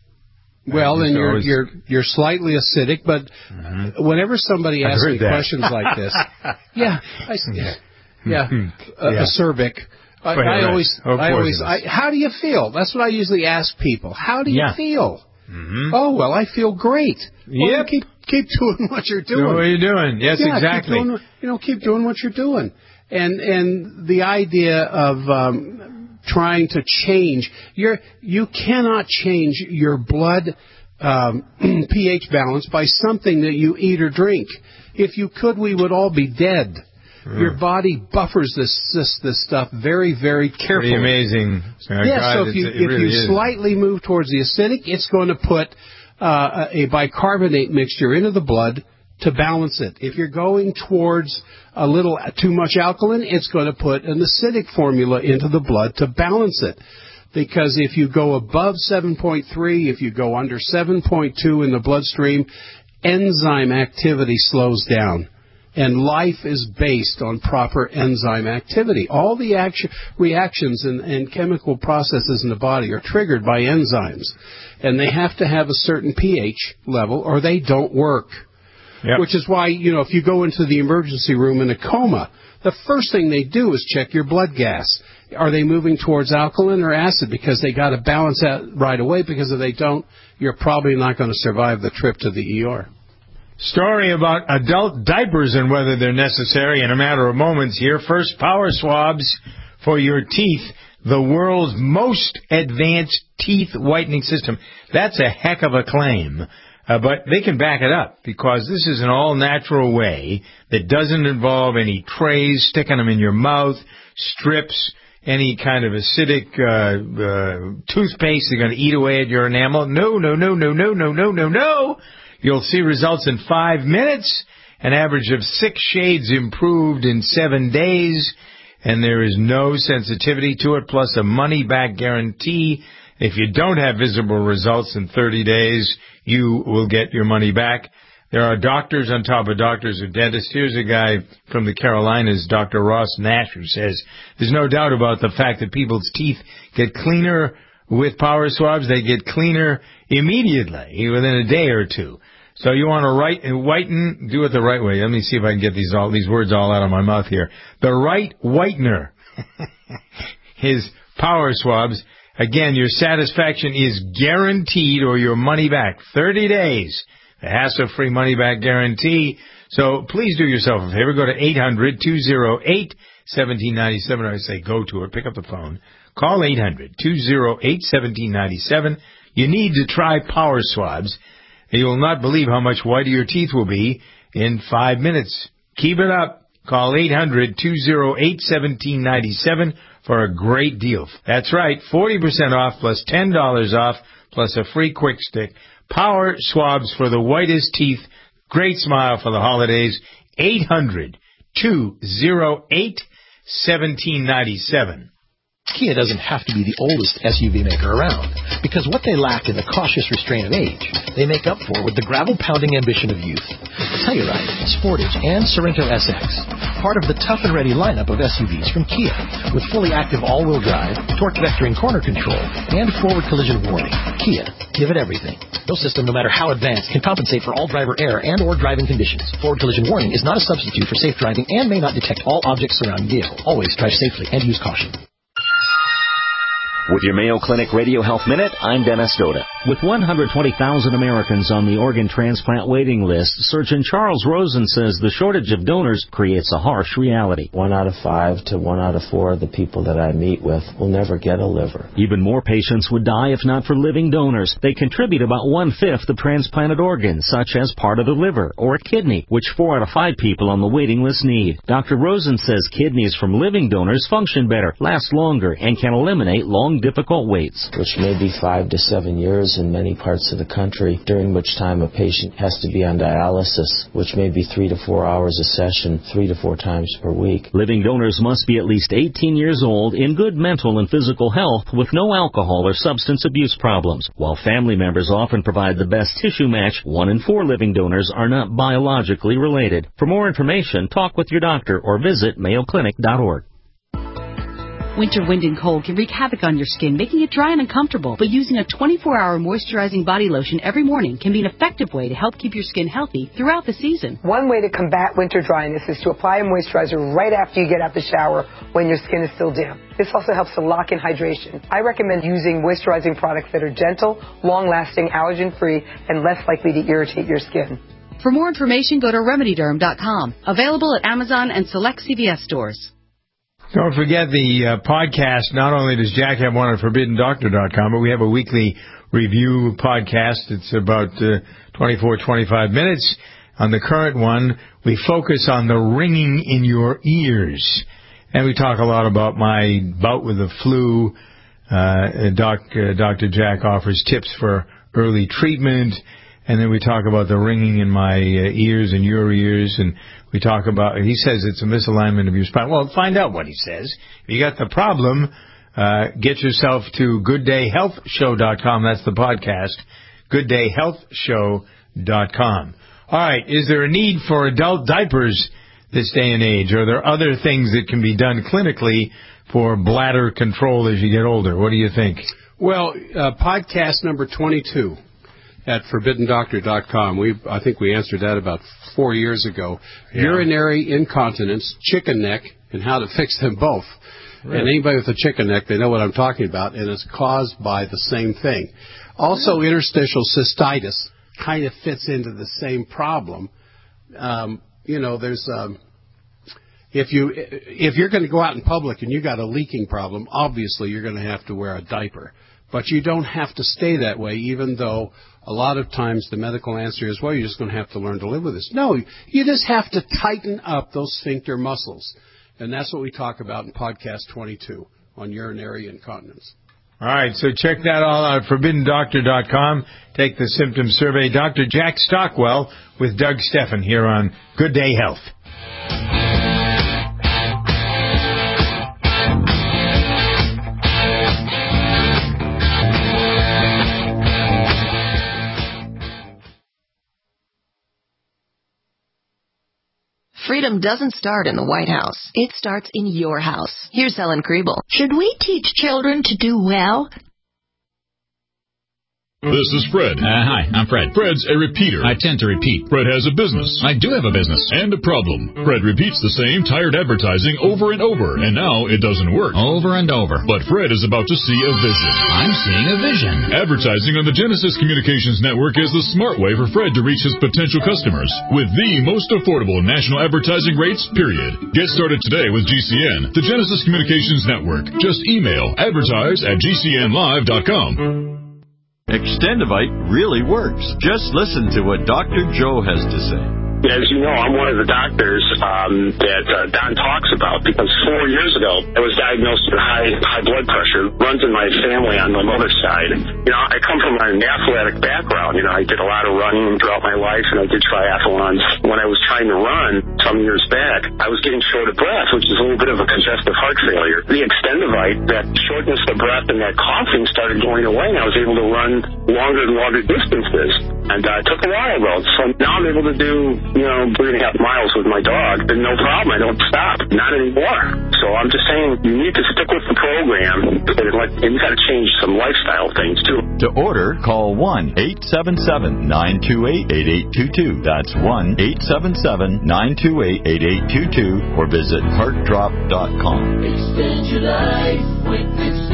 Well, then you're you're you're slightly acidic, but mm-hmm. whenever somebody asks me that. questions like this, yeah, I, yeah, yeah, uh, yeah. acerbic. I, Well, I right. always, Of I course always, it I, is. how do you feel? That's what I usually ask people. How do you Yeah. feel? Mm-hmm. Oh, well, I feel great. Well, Yep. keep keep doing what you're doing. What are you doing? Yes, yeah, exactly. Keep doing, you know, keep doing what you're doing. And and the idea of um, trying to change your, you cannot change your blood um, pH balance by something that you eat or drink. If you could, we would all be dead. Mm. Your body buffers this this this stuff very, very carefully. Pretty amazing. Oh, yeah, God, so if you it if really you is. slightly move towards the acidic, it's going to put uh, a bicarbonate mixture into the blood to balance it. If you're going towards a little too much alkaline, it's going to put an acidic formula into the blood to balance it. Because if you go above seven point three, if you go under seven point two in the bloodstream, enzyme activity slows down. And life is based on proper enzyme activity. All the action, reactions and, and chemical processes in the body are triggered by enzymes. And they have to have a certain pH level or they don't work. Yep. Which is why, you know, if you go into the emergency room in a coma, the first thing they do is check your blood gas. Are they moving towards alkaline or acid? Because they got to balance that right away, because if they don't, you're probably not going to survive the trip to the E R. Story about adult diapers and whether they're necessary in a matter of moments here. First, power swabs for your teeth. The world's most advanced teeth whitening system. That's a heck of a claim. Uh, but they can back it up, because this is an all-natural way that doesn't involve any trays, sticking them in your mouth, strips, any kind of acidic uh, uh, toothpaste they're going to eat away at your enamel. No, no, no, no, no, no, no, no, no. You'll see results in five minutes, an average of six shades improved in seven days, and there is no sensitivity to it, plus a money-back guarantee. If you don't have visible results in thirty days, you will get your money back. There are doctors on top of doctors or dentists. Here's a guy from the Carolinas, Doctor Ross Nash, who says there's no doubt about the fact that people's teeth get cleaner with power swabs. They get cleaner immediately, within a day or two. So you want to write, whiten, do it the right way. Let me see if I can get these all these words all out of my mouth here. The right whitener. His power swabs. Again, your satisfaction is guaranteed, or your money back. thirty days. A hassle-free money-back guarantee. So please do yourself a favor. Go to eight hundred, two oh eight, one seven nine seven. I say go to it. Pick up the phone. Call eight hundred, two oh eight, one seven nine seven. You need to try power swabs. You will not believe how much whiter your teeth will be in five minutes. Keep it up. Call eight hundred, two oh eight, one seven nine seven for a great deal. That's right, forty percent off plus ten dollars off plus a free quick stick. Power swabs for the whitest teeth Great smile for the holidays. eight hundred, two oh eight, one seven nine seven. Kia doesn't have to be the oldest S U V maker around, because what they lack in the cautious restraint of age, they make up for with the gravel-pounding ambition of youth. Telluride, Sportage, and Sorento S X, part of the tough and ready lineup of S U Vs from Kia, with fully active all-wheel drive, torque vectoring corner control, and forward collision warning. Kia, give it everything. No system, no matter how advanced, can compensate for all driver error and or driving conditions. Forward collision warning is not a substitute for safe driving and may not detect all objects surrounding the vehicle. Always drive safely and use caution. With your Mayo Clinic Radio Health Minute, I'm Dennis Stoda. With one hundred twenty thousand Americans on the organ transplant waiting list, Surgeon Charles Rosen says the shortage of donors creates a harsh reality. One out of five to one out of four of the people that I meet with will never get a liver. Even more patients would die if not for living donors. They contribute about one-fifth of transplanted organs, such as part of the liver or a kidney, which four out of five people on the waiting list need. Doctor Rosen says kidneys from living donors function better, last longer, and can eliminate long difficult waits. Which may be five to seven years in many parts of the country, during which time a patient has to be on dialysis, which may be three to four hours a session, three to four times per week. Living donors must be at least eighteen years old, in good mental and physical health, with no alcohol or substance abuse problems. While family members often provide the best tissue match, one in four living donors are not biologically related. For more information, talk with your doctor or visit mayo clinic dot org. Winter wind and cold can wreak havoc on your skin, making it dry and uncomfortable. But using a twenty-four hour moisturizing body lotion every morning can be an effective way to help keep your skin healthy throughout the season. One way to combat winter dryness is to apply a moisturizer right after you get out the shower when your skin is still damp. This also helps to lock in hydration. I recommend using moisturizing products that are gentle, long-lasting, allergen-free, and less likely to irritate your skin. For more information, go to remedy derm dot com. Available at Amazon and select C V S stores. Don't forget the uh, podcast. Not only does Jack have one at forbidden doctor dot com, but we have a weekly review podcast. It's about uh, twenty-four, twenty-five minutes. On the current one, we focus on the ringing in your ears. And we talk a lot about my bout with the flu. Uh, Doc, uh, Doctor Jack offers tips for early treatment. And then we talk about the ringing in my uh, ears and your ears, and we talk about, he says it's a misalignment of your spine. Well, find out what he says. If you got the problem, uh, get yourself to good day health show dot com. That's the podcast, good day health show dot com. All right, is there a need for adult diapers this day and age? Or are there other things that can be done clinically for bladder control as you get older? What do you think? Well, uh, podcast number twenty-two. At forbidden doctor dot com. We, I think we answered that about four years ago. Yeah. Urinary incontinence, chicken neck, and how to fix them both. Really? And anybody with a chicken neck, they know what I'm talking about, and it's caused by the same thing. Also, interstitial cystitis kind of fits into the same problem. Um, you know, there's um, if you if you're going to go out in public and you got a leaking problem, obviously you're going to have to wear a diaper. But you don't have to stay that way, even though a lot of times the medical answer is, well, you're just going to have to learn to live with this. No, you just have to tighten up those sphincter muscles. And that's what we talk about in podcast twenty-two on urinary incontinence. All right, so check that all out at forbidden doctor dot com. Take the symptom survey. Doctor Jack Stockwell with Doug Steffen here on Good Day Health. Freedom doesn't start in the White House. It starts in your house. Here's Helen Kriebel. Should we teach children to do well? This is Fred. Uh, hi, I'm Fred. Fred's a repeater. I tend to repeat. Fred has a business. I do have a business. And a problem. Fred repeats the same tired advertising over and over, and now it doesn't work. Over and over. But Fred is about to see a vision. I'm seeing a vision. Advertising on the Genesis Communications Network is the smart way for Fred to reach his potential customers with the most affordable national advertising rates, period. Get started today with G C N, the Genesis Communications Network. Just email advertise at G C N live dot com. Extendivite really works. Just listen to what Doctor Joe has to say. As you know, I'm one of the doctors um, that uh, Don talks about because four years ago I was diagnosed with high high blood pressure. Runs in my family on my mother's side. You know, I come from an athletic background. You know, I did a lot of running throughout my life, and I did triathlons. When I was trying to run some years back, I was getting short of breath, which is a little bit of a congestive heart failure. The Extendivite, that shortness of breath and that coughing started going away, and I was able to run longer and longer distances. And uh, it took a while, though. So now I'm able to do, you know, three and a half miles with my dog, and no problem. I don't stop. Not anymore. So I'm just saying, you need to stick with the program, and, like, and you got to change some lifestyle things, too. To order, call one eight seven seven, nine two eight, eight eight two two. That's one eight seven seven, nine two eight, eight eight two two, or visit heart drop dot com. Extend your life with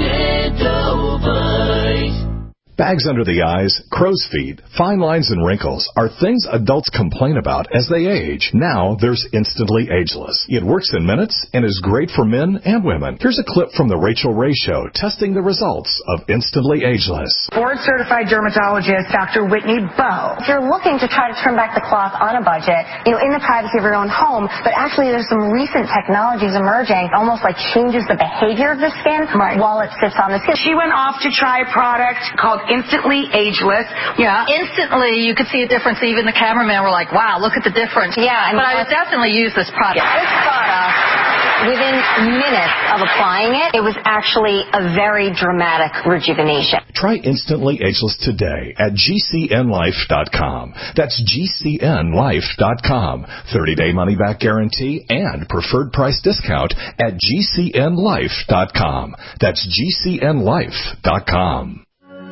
Extendovite. Bags under the eyes, crow's feet, fine lines, and wrinkles are things adults complain about as they age. Now there's Instantly Ageless. It works in minutes and is great for men and women. Here's a clip from the Rachel Ray Show testing the results of Instantly Ageless. Board-certified dermatologist Doctor Whitney Bowe. If you're looking to try to trim back the cloth on a budget, you know, in the privacy of your own home, but actually there's some recent technologies emerging, almost like changes the behavior of the skin right. while it sits on the skin. She went off to try a product called Instantly Ageless. Yeah. Instantly, you could see a difference. Even the cameramen were like, wow, look at the difference. Yeah. And but I would definitely use this product. This product, within minutes of applying it, it was actually a very dramatic rejuvenation. Try Instantly Ageless today at G C N life dot com. That's G C N life dot com. thirty-day money-back guarantee and preferred price discount at G C N life dot com. That's G C N life dot com.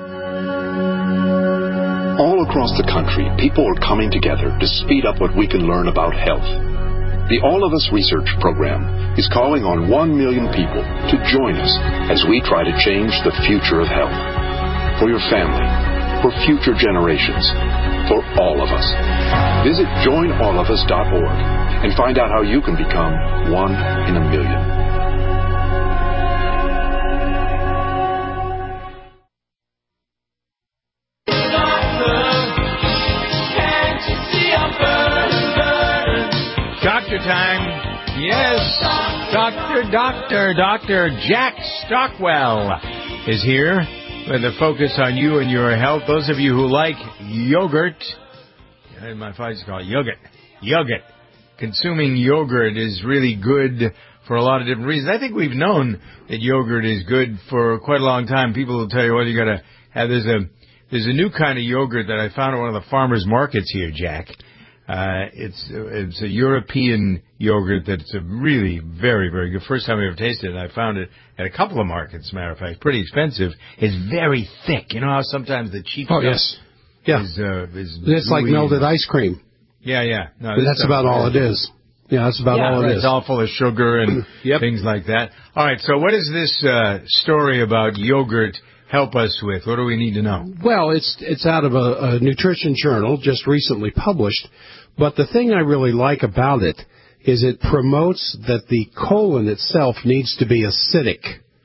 All across the country, people are coming together to speed up what we can learn about health. The All of Us Research Program is calling on one million people to join us as we try to change the future of health. For your family, for future generations, for all of us. Visit join all of us dot org and find out how you can become one in a million. Doctor time. Yes, Doctor, Doctor, Doctor Jack Stockwell is here with a focus on you and your health. Those of you who like yogurt, and my father's called yogurt, yogurt. Consuming yogurt is really good for a lot of different reasons. I think we've known that yogurt is good for quite a long time. People will tell you, well, you got to have, there's a, there's a new kind of yogurt that I found at one of the farmers markets here, Jack. Uh, it's, it's a European yogurt that's a really very, very good. First time I ever tasted it, I found it at a couple of markets, as a matter of fact. It's pretty expensive. It's very thick. You know how sometimes the cheap oh, stuff yes. yeah. is, uh, is it's like really, melted ice cream. Yeah, yeah. No, but that's about all it is. Yeah, that's about yeah, all right. it is. It's all full of sugar and yep. things like that. All right, so what is this uh, story about yogurt help us with? What do we need to know? Well, it's it's out of a, a nutrition journal just recently published. But the thing I really like about it is it promotes that the colon itself needs to be acidic.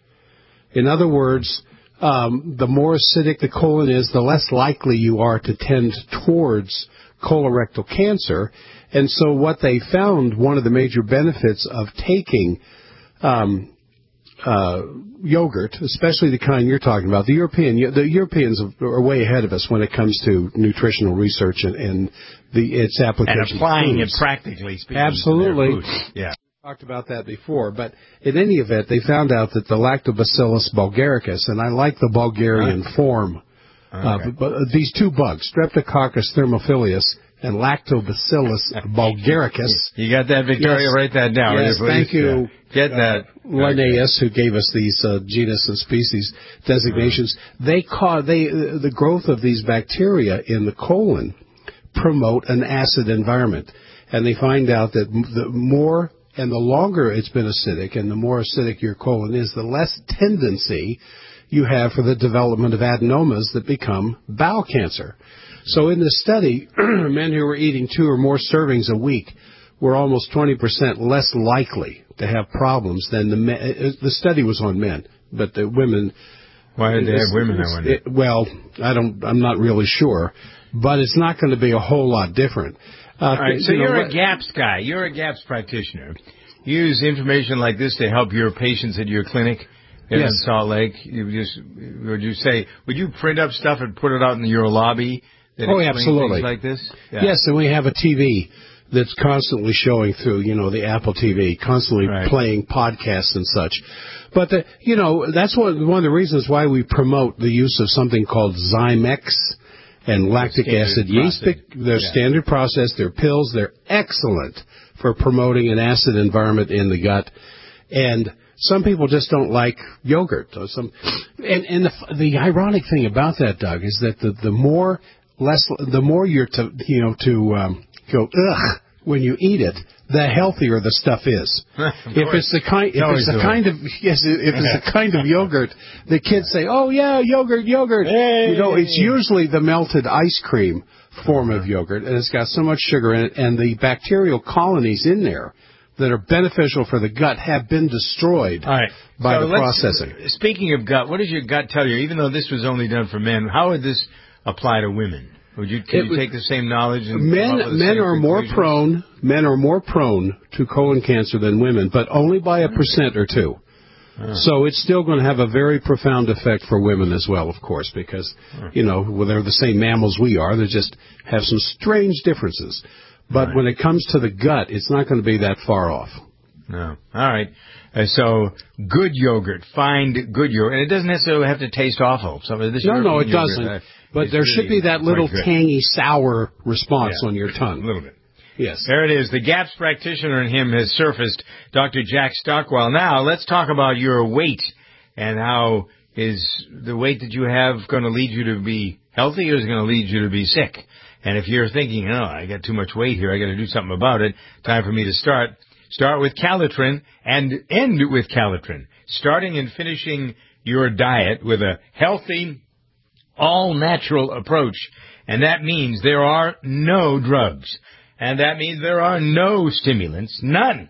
In other words, um, the more acidic the colon is, the less likely you are to tend towards colorectal cancer. And so what they found, one of the major benefits of taking um, uh, yogurt, especially the kind you're talking about, the European, the Europeans are way ahead of us when it comes to nutritional research and, and the its application. And applying it practically. Absolutely. Yeah. We talked about that before, but in any event, they found out that the Lactobacillus bulgaricus, and I like the Bulgarian right. form, okay. uh, but, but these two bugs, Streptococcus thermophilus and Lactobacillus bulgaricus. You got that, Victoria? Yes. Write that down. Yes, thank you. Get that. Uh, Linnaeus, who gave us these uh, genus and species designations. Mm-hmm. They cause they uh, the growth of these bacteria in the colon promote an acid environment, and they find out that the more and the longer it's been acidic, and the more acidic your colon is, the less tendency you have for the development of adenomas that become bowel cancer. So in this study, men who were eating two or more servings a week were almost twenty percent less likely to have problems than the men. The study was on men, but the women. Why did they have women? I wonder. It, well, I don't. I'm not really sure, but it's not going to be a whole lot different. Uh, All right, so you know, you're what- a GAPS guy. You're a GAPS practitioner. You use information like this to help your patients at your clinic in Yes. Salt Lake. You just would you say would you print up stuff and put it out in your lobby? That Oh, explains absolutely. Things like this. Yeah. Yes, and we have a T V that's constantly showing through, you know, the Apple T V, constantly Right. playing podcasts and such. But, the, you know, that's one, one of the reasons why we promote the use of something called Zymex and lactic Standard acid yeast. process. They're Yeah. standard process. They're pills. They're excellent for promoting an acid environment in the gut. And some people just don't like yogurt. Or some, and and the, the ironic thing about that, Doug, is that the, the more less, the more you're to, you know, to um, go ugh when you eat it, the healthier the stuff is. If it's the kind, if Always it's the do it. kind of yes, if it's the kind of yogurt, the kids say, "Oh yeah, yogurt, yogurt." You know, it's usually the melted ice cream form of yogurt, and it's got so much sugar in it, and the bacterial colonies in there that are beneficial for the gut have been destroyed All right. by So the let's- processing. Speaking of gut, what does your gut tell you? Even though this was only done for men, how would this apply to women? Would you, can It you would- take the same knowledge and come up with Men the men same are more conclusions? prone men are more prone to colon cancer than women, but only by a percent or two. So it's still going to have a very profound effect for women as well, of course, because you know well, they're the same mammals we are. They just have some strange differences. But when it comes to the gut, it's not going to be that far off. No. All right. Uh, so good yogurt. Find good yogurt. And it doesn't necessarily have to taste awful. Some of this No, no, European it yogurt, doesn't. uh, But is there should really be that quite little good. tangy, sour response Yeah. on your tongue. A little bit. Yes. There it is. The GAPS practitioner in him has surfaced, Doctor Jack Stockwell. Now, let's talk about your weight and how is the weight that you have going to lead you to be healthy or is it going to lead you to be sick? And if you're thinking, oh, I got too much weight here, I got to do something about it, time for me to start. Start with Calitrin and end with Calitrin. Starting and finishing your diet with a healthy, all-natural approach. And that means there are no drugs. And that means there are no stimulants. None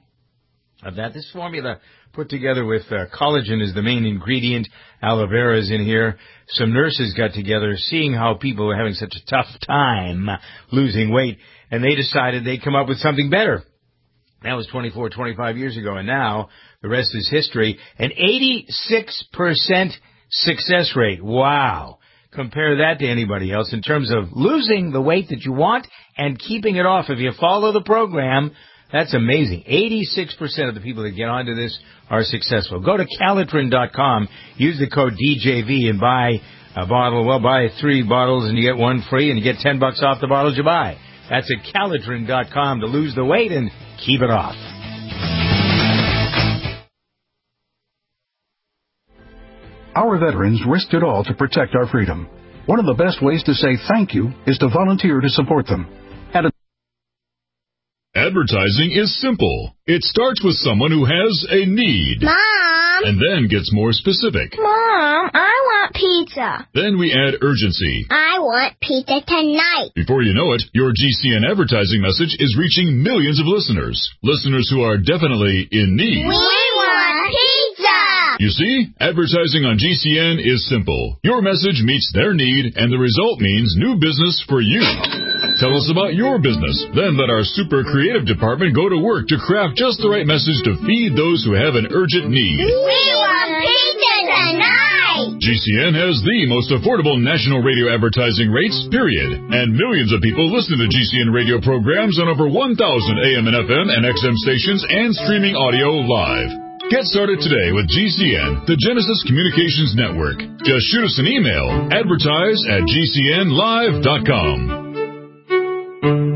of that. This formula put together with uh, collagen is the main ingredient. Aloe vera is in here. Some nurses got together seeing how people were having such a tough time losing weight. And they decided they'd come up with something better. That was twenty-four, twenty-five years ago. And now the rest is history. An eighty-six percent success rate. Wow. Compare that to anybody else in terms of losing the weight that you want and keeping it off. If you follow the program, that's amazing. eighty-six percent of the people that get onto this are successful. Go to Calitrin dot com, use the code D J V and buy a bottle. Well, buy three bottles and you get one free and you get ten bucks off the bottles you buy. That's at Calitrin dot com to lose the weight and keep it off. Our veterans risked it all to protect our freedom. One of the best ways to say thank you is to volunteer to support them. At a Advertising is simple. It starts with someone who has a need. Mom! And then gets more specific. Mom, I want pizza. Then we add urgency. I want pizza tonight. Before you know it, your G C N advertising message is reaching millions of listeners. Listeners who are definitely in need. We want pizza! You see, advertising on G C N is simple. Your message meets their need, and the result means new business for you. Tell us about your business. Then let our super creative department go to work to craft just the right message to feed those who have an urgent need. We want pizza tonight! G C N has the most affordable national radio advertising rates, period. And millions of people listen to G C N radio programs on over one thousand A M and F M and X M stations and streaming audio live. Get started today with G C N, the Genesis Communications Network. Just shoot us an email, advertise at G C N live dot com.